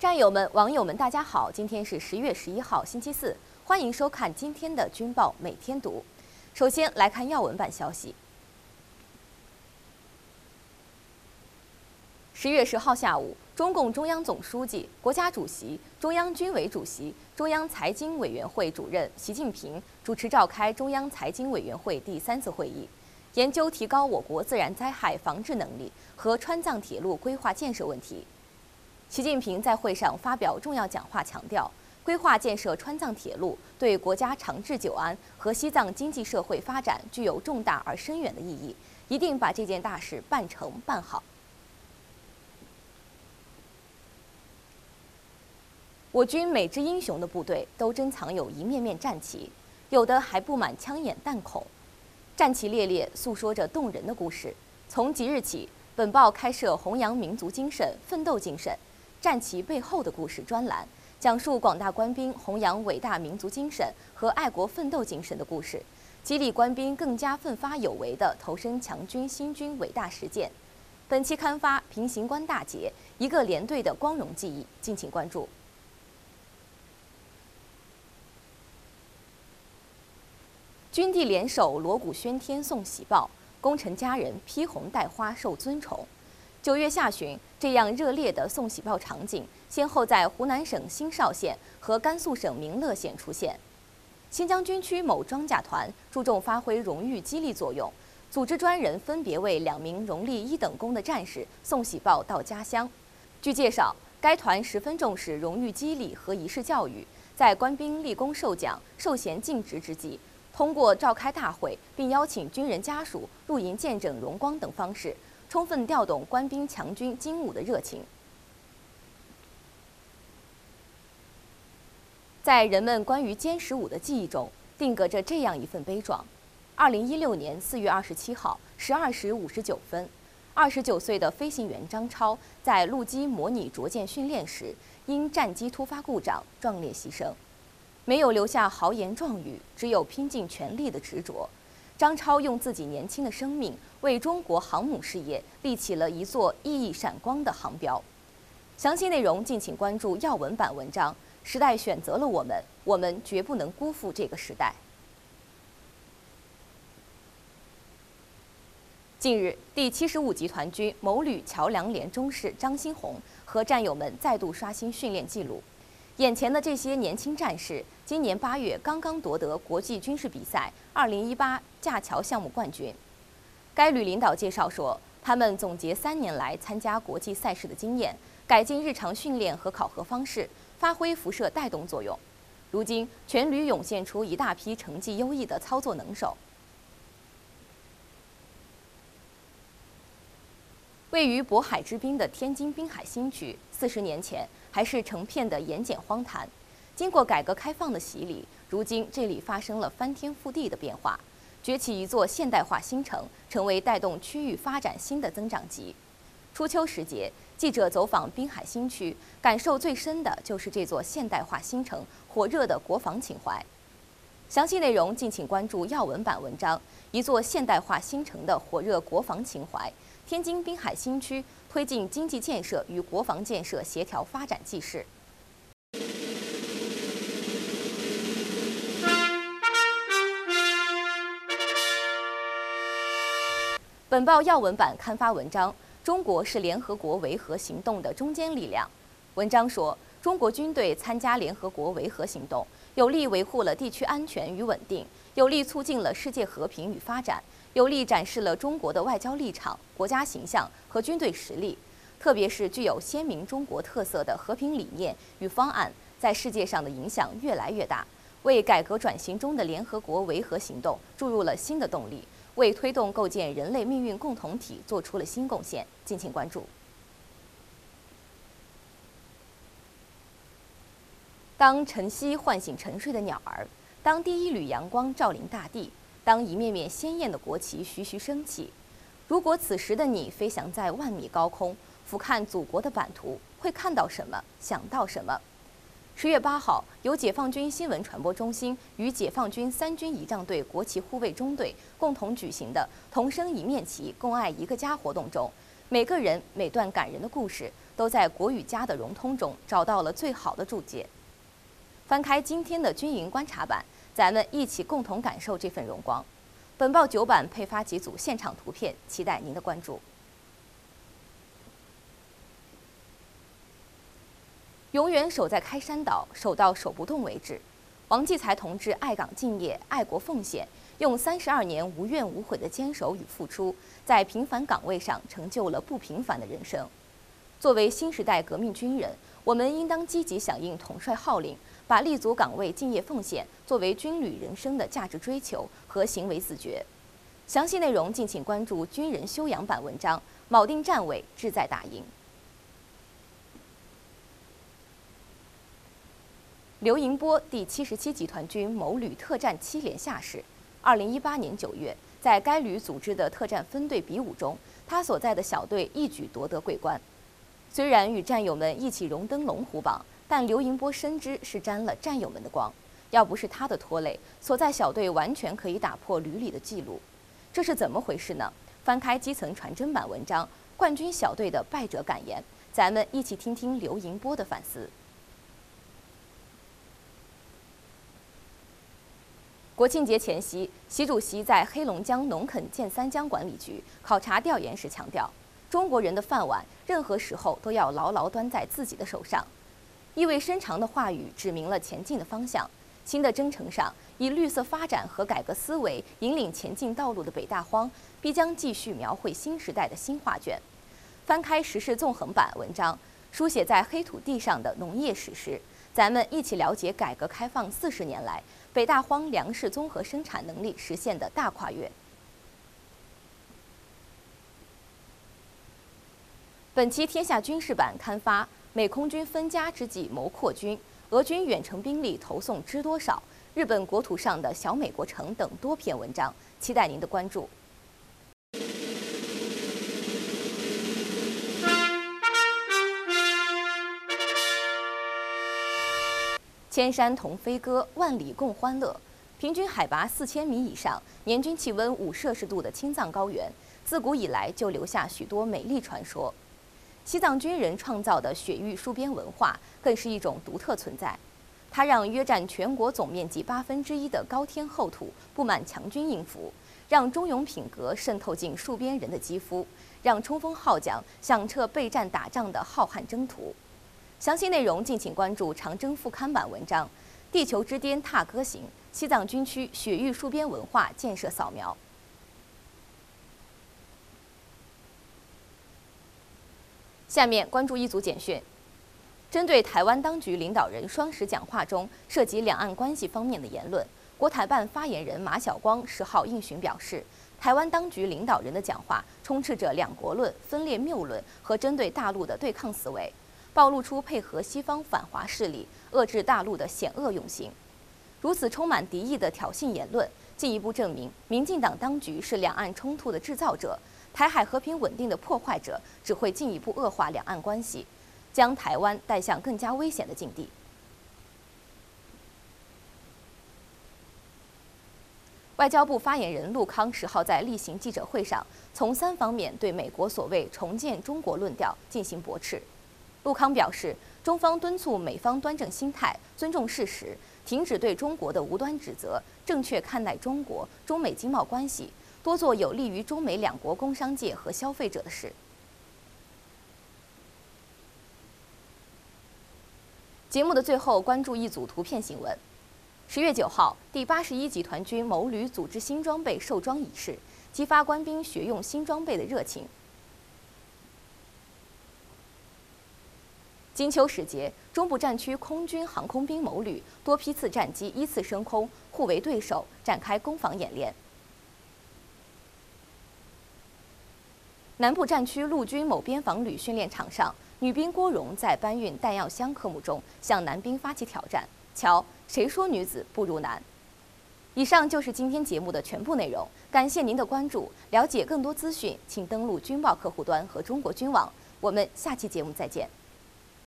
战友们、网友们，大家好！今天是10月11号，星期四，欢迎收看今天的军报每天读。首先来看要闻版消息。10月10号下午，中共中央总书记、国家主席、中央军委主席、中央财经委员会主任习近平主持召开中央财经委员会第3次会议，研究提高我国自然灾害防治能力和川藏铁路规划建设问题。习近平在会上发表重要讲话，强调，规划建设川藏铁路对国家长治久安和西藏经济社会发展具有重大而深远的意义，一定把这件大事办成办好。我军每支英雄的部队都珍藏有一面面战旗，有的还布满枪眼弹孔，战旗猎猎，诉说着动人的故事。从即日起，本报开设弘扬民族精神、奋斗精神、战旗背后的故事专栏，讲述广大官兵弘扬伟大民族精神和爱国奋斗精神的故事，激励官兵更加奋发有为地投身强军兴军伟大实践。本期刊发平型关大捷，一个连队的光荣记忆，敬请关注。军地联手锣鼓喧天送喜报，功臣佳人披红戴花受尊崇。9月下旬，这样热烈的送喜报场景，先后在湖南省新邵县和甘肃省民乐县出现。新疆军区某装甲团注重发挥荣誉激励作用，组织专人分别为2名荣立1等功的战士送喜报到家乡。据介绍，该团十分重视荣誉激励和仪式教育，在官兵立功受奖、授衔尽职之际，通过召开大会并邀请军人家属入营见证荣光等方式，充分调动官兵强军精武的热情。在人们关于歼15的记忆中，定格着这样一份悲壮：2016年4月27号12时59分，29岁的飞行员张超在陆基模拟着舰训练时，因战机突发故障壮烈牺牲。没有留下豪言壮语，只有拼尽全力的执着。张超用自己年轻的生命为中国航母事业立起了一座熠熠闪光的航标。详细内容敬请关注要闻版文章。时代选择了我们，我们绝不能辜负这个时代。近日，第75集团军某旅桥梁连中士张新红和战友们再度刷新训练纪录。眼前的这些年轻战士，今年8月刚刚夺得国际军事比赛2018架桥项目冠军。该旅领导介绍说，他们总结3年来参加国际赛事的经验，改进日常训练和考核方式，发挥辐射带动作用。如今，全旅涌现出一大批成绩优异的操作能手。位于渤海之滨的天津滨海新区，40年前还是成片的盐碱荒滩。经过改革开放的洗礼，如今这里发生了翻天覆地的变化，崛起一座现代化新城，成为带动区域发展新的增长极。初秋时节，记者走访滨海新区，感受最深的就是这座现代化新城火热的国防情怀。详细内容敬请关注要闻版文章。一座现代化新城的火热国防情怀，天津滨海新区推进经济建设与国防建设协调发展纪事。本报要闻版刊发文章：中国是联合国维和行动的中坚力量。文章说，中国军队参加联合国维和行动，有力维护了地区安全与稳定，有力促进了世界和平与发展，有力展示了中国的外交立场、国家形象和军队实力。特别是具有鲜明中国特色的和平理念与方案，在世界上的影响越来越大，为改革转型中的联合国维和行动注入了新的动力，为推动构建人类命运共同体做出了新贡献。敬请关注。当晨曦唤醒沉睡的鸟儿，当第一缕阳光照临大地，当一面面鲜艳的国旗徐徐升起，如果此时的你飞翔在万米高空，俯瞰祖国的版图，会看到什么？想到什么？10月8号，由解放军新闻传播中心与解放军3军仪仗队国旗护卫中队共同举行的“同升一面旗，共爱一个家”活动中， 每个人每段感人的故事，都在国与家的融通中找到了最好的注解。翻开今天的军营观察版，咱们一起共同感受这份荣光。本报9版配发几组现场图片，期待您的关注。永远守在开山岛，守到守不动为止。王继才同志爱岗敬业、爱国奉献，用32年无怨无悔的坚守与付出，在平凡岗位上成就了不平凡的人生。作为新时代革命军人，我们应当积极响应统帅号令，把立足岗位、敬业奉献作为军旅人生的价值追求和行为自觉。详细内容敬请关注军人修养版文章《铆定站位，志在打赢》。刘迎波第77集团军某旅特战7连下士，2018年9月，在该旅组织的特战分队比武中，他所在的小队一举夺得桂冠。虽然与战友们一起荣登龙虎榜，但刘迎波深知是沾了战友们的光，要不是他的拖累，所在小队完全可以打破旅里的记录。这是怎么回事呢？翻开基层传真版文章《冠军小队的败者感言》，咱们一起听听刘迎波的反思。国庆节前夕，习主席在黑龙江农垦建三江管理局考察调研时强调，中国人的饭碗任何时候都要牢牢端在自己的手上。意味深长的话语指明了前进的方向。新的征程上，以绿色发展和改革思维引领前进道路的北大荒，必将继续描绘新时代的新画卷。翻开时事纵横版文章，书写在黑土地上的农业史诗，咱们一起了解改革开放40年来北大荒粮食综合生产能力实现的大跨越。本期天下军事版刊发美空军分家之际谋扩军，俄军远程兵力投送知多少，日本国土上的小美国城等多篇文章，期待您的关注。千山同飞歌，万里共欢乐。平均海拔4000米以上，年均气温5摄氏度的青藏高原，自古以来就留下许多美丽传说。西藏军人创造的雪域戍边文化，更是一种独特存在。它让约占全国总面积1/8的高天厚土布满强军印符，让忠勇品格渗透进戍边人的肌肤，让冲锋号角响彻备战打仗的浩瀚征途。详细内容敬请关注长征副刊版文章《地球之巅踏歌行：西藏军区雪域戍边文化建设扫描》。下面关注一组简讯。针对台湾当局领导人双十讲话中涉及两岸关系方面的言论，国台办发言人马晓光10号应询表示，台湾当局领导人的讲话充斥着两国论、分裂谬论和针对大陆的对抗思维，暴露出配合西方反华势力遏制大陆的险恶用心。如此充满敌意的挑衅言论，进一步证明民进党当局是两岸冲突的制造者，台海和平稳定的破坏者，只会进一步恶化两岸关系，将台湾带向更加危险的境地。外交部发言人陆康10号在例行记者会上，从3方面对美国所谓重建中国论调进行驳斥。陆康表示，中方敦促美方端正心态，尊重事实，停止对中国的无端指责，正确看待中国、中美经贸关系，多做有利于中美两国工商界和消费者的事。节目的最后，关注一组图片新闻。10月9号，第81集团军某旅组织新装备授装仪式，激发官兵学用新装备的热情。金秋时节，中部战区空军航空兵某旅多批次战机依次升空，互为对手，展开攻防演练。南部战区陆军某边防旅训练场上，女兵郭荣在搬运弹药箱科目中向男兵发起挑战。瞧，谁说女子不如男？以上就是今天节目的全部内容，感谢您的关注。了解更多资讯，请登录军报客户端和中国军网。我们下期节目再见。